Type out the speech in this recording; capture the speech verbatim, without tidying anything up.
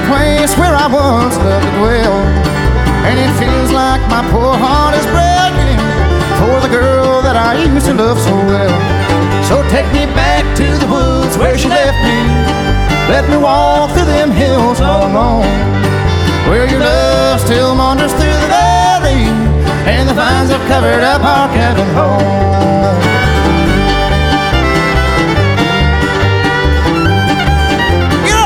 place where I once loved to dwell, and it feels like my poor heart is breaking for the girl that I used to love so well. So take me back to the woods where she left me. Let me walk through them hills all alone, where your love still wanders through the valley, and the vines have covered up our cabin home.